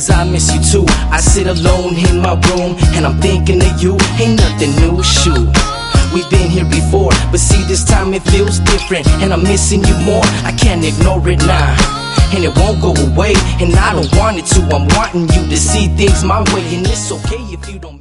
cause I miss you too. I sit alone in my room and I'm thinking of you. Ain't nothing new, shoot. We've been here before, but see this time it feels different, and I'm missing you more. I can't ignore it now, and it won't go away, and I don't want it to. I'm wanting you to see things my way, and it's okay if you don't